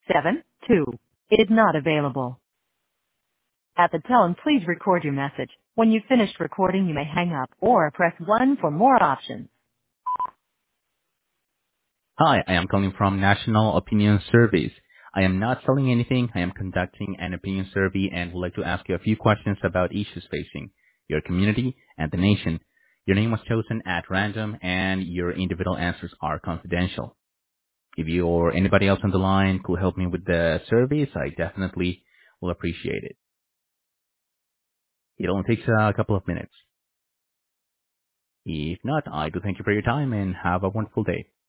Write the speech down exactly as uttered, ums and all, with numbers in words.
seven two is not available. At the tone, please record your message. When you've finished recording, you may hang up or press one for more options. Hi, I am calling from National Opinion Service. I am not selling anything. I am conducting an opinion survey and would like to ask you a few questions about issues facing your community and the nation. Your name was chosen at random and your individual answers are confidential. If you or anybody else on the line could help me with the surveys, I definitely will appreciate it. It only takes a couple of minutes. If not, I do thank you for your time and have a wonderful day.